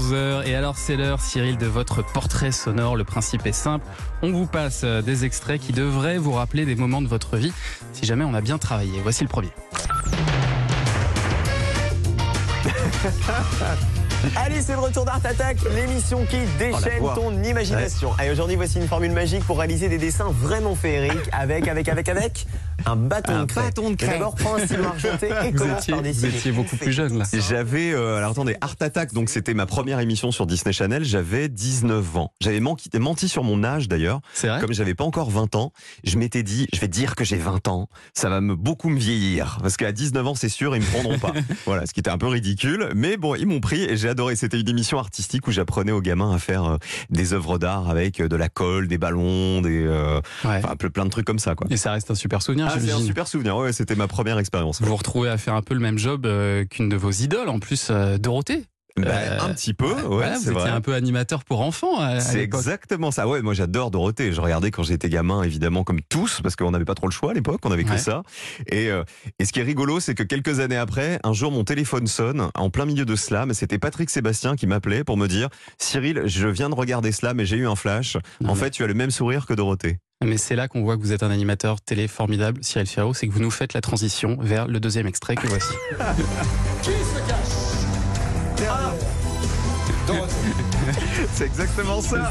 11h. Et alors c'est l'heure, Cyril, de votre portrait sonore. Le principe est simple. On vous passe des extraits qui devraient vous rappeler des moments de votre vie si jamais on a bien travaillé. Voici le premier. Allez, c'est le retour d'Art Attack, l'émission qui déchaîne ton imagination. Allez, aujourd'hui, voici une formule magique pour réaliser des dessins vraiment féeriques avec un bâton de craie. Mais d'abord, prends un stylo argenté et commence par dessiner. Vous étiez beaucoup plus jeune là. J'avais, alors attendez, Art Attack, donc c'était ma première émission sur Disney Channel, j'avais 19 ans. J'avais menti sur mon âge d'ailleurs. C'est vrai ? Comme j'avais pas encore 20 ans, je m'étais dit, je vais dire que j'ai 20 ans, ça va beaucoup me vieillir. Parce qu'à 19 ans, c'est sûr, ils me prendront pas. Voilà, ce qui était un peu ridicule. Mais bon, ils m'ont pris et j'ai adoré. C'était une émission artistique où j'apprenais aux gamins à faire des œuvres d'art avec de la colle, des ballons, enfin plein de trucs comme ça, quoi. Et ça reste un super souvenir, c'est un super souvenir. Ouais, c'était ma première expérience. Vous vous retrouvez à faire un peu le même job qu'une de vos idoles, en plus, Dorothée. Un petit peu, voilà, c'est vrai. Vous étiez un peu animateur pour enfants à C'est exactement ça. Ouais, moi j'adore Dorothée. Je regardais quand j'étais gamin, évidemment, comme tous, parce qu'on n'avait pas trop le choix à l'époque, on avait que ça. Et ce qui est rigolo, c'est que quelques années après, un jour mon téléphone sonne en plein milieu de Slam. C'était Patrick Sébastien qui m'appelait pour me dire: Cyril, je viens de regarder Slam et j'ai eu un flash. En fait, tu as le même sourire que Dorothée. Mais c'est là qu'on voit que vous êtes un animateur télé formidable, Cyril Ferraud, c'est que vous nous faites la transition vers le deuxième extrait que voici. Qui se cache ? C'est exactement ça.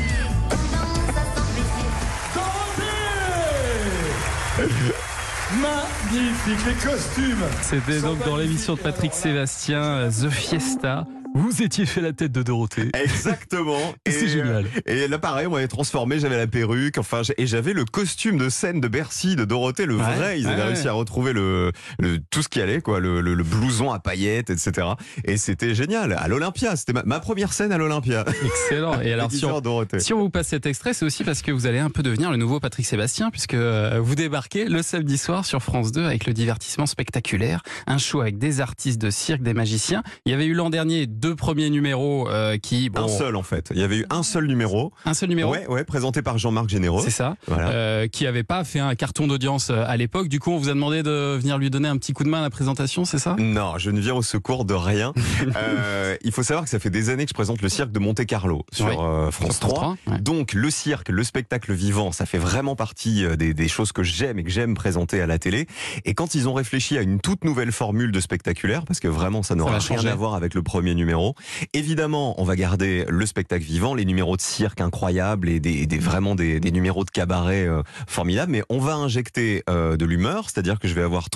Magnifique, les costumes. C'était donc dans l'émission de Patrick Sébastien, The Fiesta. Vous étiez fait la tête de Dorothée. Exactement. C'est génial. Et là, pareil, on m'avait transformé, j'avais la perruque, enfin, et j'avais le costume de scène de Bercy de Dorothée, le vrai. Ils avaient réussi à retrouver tout ce qui allait, quoi, le blouson à paillettes, etc. Et c'était génial. À l'Olympia, c'était ma première scène à l'Olympia. Excellent. Et alors, si on vous passe cet extrait, c'est aussi parce que vous allez un peu devenir le nouveau Patrick Sébastien, puisque vous débarquez le samedi soir sur France 2 avec le divertissement spectaculaire, un show avec des artistes de cirque, des magiciens. Il y avait eu l'an dernier 2 premiers numéros qui... Un seul en fait. Il y avait eu un seul numéro. Un seul numéro ? Ouais, présenté par Jean-Marc Généreux. C'est ça. Voilà. Qui n'avait pas fait un carton d'audience à l'époque. Du coup, on vous a demandé de venir lui donner un petit coup de main à la présentation, c'est ça ? Non, je ne viens au secours de rien. Il faut savoir que ça fait des années que je présente le cirque de Monte-Carlo sur France 3. Donc le cirque, le spectacle vivant, ça fait vraiment partie des choses que j'aime et que j'aime présenter à la télé. Et quand ils ont réfléchi à une toute nouvelle formule de spectaculaire, parce que vraiment ça n'aura rien à voir avec le premier numéro, évidemment on va garder le spectacle vivant, les numéros de cirque incroyables et vraiment des numéros de cabaret formidables, mais on va injecter de l'humeur, c'est-à-dire que je vais avoir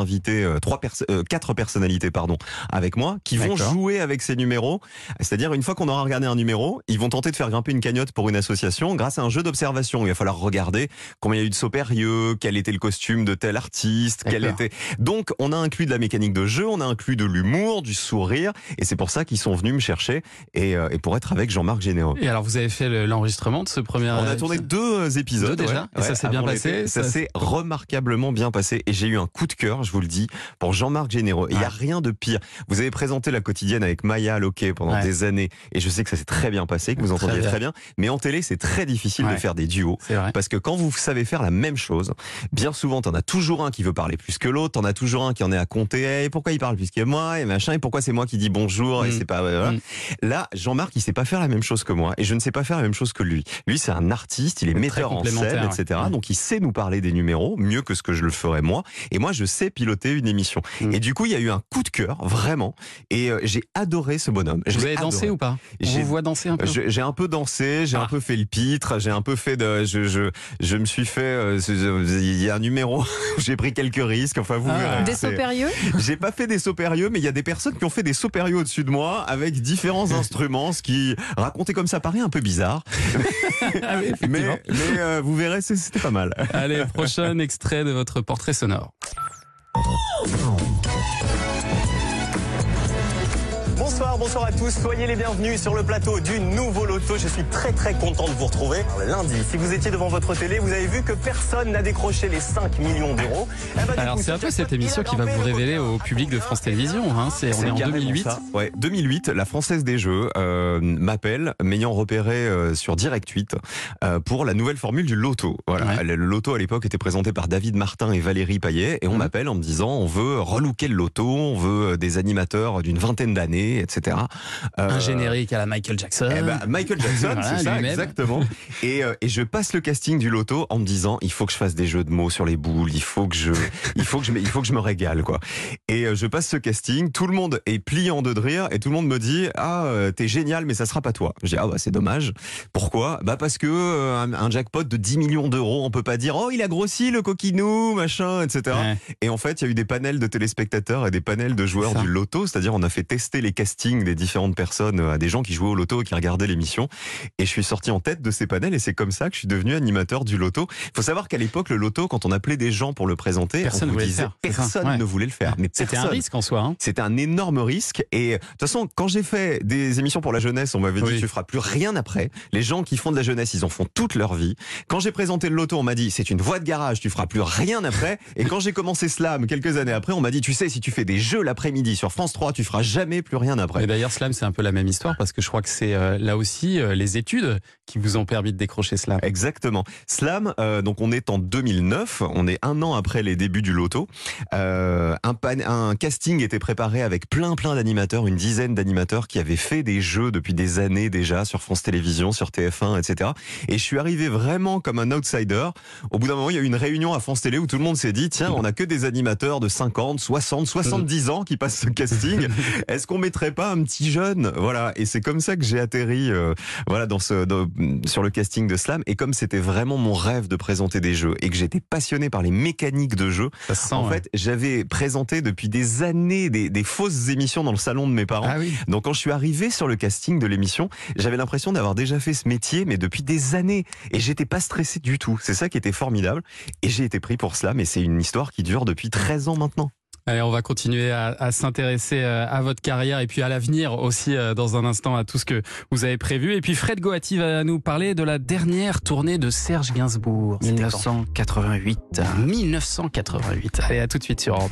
4 personnalités avec moi qui vont jouer avec ces numéros, c'est-à-dire une fois qu'on aura regardé un numéro, ils vont tenter de faire grimper une cagnotte pour une association grâce à un jeu d'observation. Il va falloir regarder combien il y a eu de sauts périlleux, quel était le costume de tel artiste, donc on a inclus de la mécanique de jeu, on a inclus de l'humour, du sourire, et c'est pour ça qu'ils sont venus me chercher et pour être avec Jean-Marc Généreux. Et alors vous avez fait l'enregistrement de ce premier... On a tourné 2 épisodes. Déjà. Et ça s'est bien passé. Ça s'est remarquablement bien passé et j'ai eu un coup de cœur, je vous le dis, pour Jean-Marc Généreux. Il n'y a rien de pire. Vous avez présenté La Quotidienne avec Maya Loquet pendant des années et je sais que ça s'est très bien passé, que vous entendiez très bien, mais en télé c'est très difficile de faire des duos parce que quand vous savez faire la même chose, bien souvent t'en as toujours un qui veut parler plus que l'autre, t'en as toujours un qui en est à compter, et pourquoi il parle plus que moi, et machin, et pourquoi c'est moi qui dis bonjour, et c'est pas... Là, Jean-Marc, il sait pas faire la même chose que moi, et je ne sais pas faire la même chose que lui. Lui, c'est un artiste, il est metteur en scène, etc. Donc il sait nous parler des numéros, mieux que ce que je le ferais moi, et moi, je sais piloter une émission. Et du coup, il y a eu un coup de cœur, vraiment, et j'ai adoré ce bonhomme. Vous avez dansé ou pas ? On vous voit danser un peu ? J'ai un peu dansé, j'ai un peu fait le pitre, j'ai un peu fait je me suis fait... il y a un numéro où j'ai pris quelques risques, enfin vous verrez. Des sauts périlleux ? J'ai pas fait des sauts périlleux, mais il y a des personnes qui ont fait des sauts périlleux au-dessus de moi avec différents instruments, ce qui, raconté comme ça, paraît un peu bizarre. mais vous verrez, c'était pas mal. Allez, prochain extrait de votre portrait sonore. Bonsoir à tous, soyez les bienvenus sur le plateau du Nouveau Loto. Je suis très content de vous retrouver. Alors, lundi, si vous étiez devant votre télé, vous avez vu que personne n'a décroché les 5 millions d'euros. Alors c'est un peu cette émission qui va vous révéler au public de France Télévisions. On est en 2008. Ouais, 2008, la Française des Jeux m'appelle, m'ayant repéré sur Direct 8 pour la nouvelle formule du Loto. Voilà, le Loto à l'époque était présenté par David Martin et Valérie Payet, et on m'appelle en me disant on veut relooker le Loto, on veut des animateurs d'une vingtaine d'années, etc. etc. Un générique à la Michael Jackson. Michael Jackson, voilà, c'est ça, exactement. Et je passe le casting du loto en me disant, il faut que je fasse des jeux de mots sur les boules, il faut que je me régale, quoi. Et je passe ce casting, tout le monde est pliant de rire et tout le monde me dit, t'es génial, mais ça sera pas toi. Je dis, c'est dommage. Pourquoi? Parce que un jackpot de 10 millions d'euros, on peut pas dire, il a grossi le coquinou, machin, etc. Ouais. Et en fait, il y a eu des panels de téléspectateurs et des panels de joueurs du loto, c'est-à-dire on a fait tester les castings des différentes personnes à des gens qui jouaient au loto et qui regardaient l'émission. Et je suis sorti en tête de ces panels et c'est comme ça que je suis devenu animateur du loto. Il faut savoir qu'à l'époque, le loto, quand on appelait des gens pour le présenter, personne ne voulait le faire. Mais c'était un risque en soi. Hein. C'était un énorme risque. Et de toute façon, quand j'ai fait des émissions pour la jeunesse, on m'avait dit, tu feras plus rien après. Les gens qui font de la jeunesse, ils en font toute leur vie. Quand j'ai présenté le loto, on m'a dit, c'est une voie de garage, tu feras plus rien après. Et quand j'ai commencé Slam, quelques années après, on m'a dit, tu sais, si tu fais des jeux l'après-midi sur France 3, tu feras jamais plus rien après. Et d'ailleurs, Slam, c'est un peu la même histoire parce que je crois que c'est là aussi les études qui vous ont permis de décrocher Slam. Exactement. Slam, donc on est en 2009, on est un an après les débuts du loto. Un casting était préparé avec plein d'animateurs, une dizaine d'animateurs qui avaient fait des jeux depuis des années déjà sur France Télévisions, sur TF1, etc. Et je suis arrivé vraiment comme un outsider. Au bout d'un moment, il y a eu une réunion à France Télé où tout le monde s'est dit, tiens, on a que des animateurs de 50, 60, 70 ans qui passent ce casting. Est-ce qu'on mettrait pas un petit jeune? Voilà. Et c'est comme ça que j'ai atterri, sur le casting de Slam. Et comme c'était vraiment mon rêve de présenter des jeux et que j'étais passionné par les mécaniques de jeu, en fait, j'avais présenté depuis des années des fausses émissions dans le salon de mes parents. Donc quand je suis arrivé sur le casting de l'émission, j'avais l'impression d'avoir déjà fait ce métier, mais depuis des années. Et j'étais pas stressé du tout. C'est ça qui était formidable. Et j'ai été pris pour Slam. Et c'est une histoire qui dure depuis 13 ans maintenant. Allez, on va continuer à s'intéresser à votre carrière et puis à l'avenir aussi dans un instant à tout ce que vous avez prévu. Et puis Fred Goati va nous parler de la dernière tournée de Serge Gainsbourg. 1988. 1988. Allez, à tout de suite sur Europe.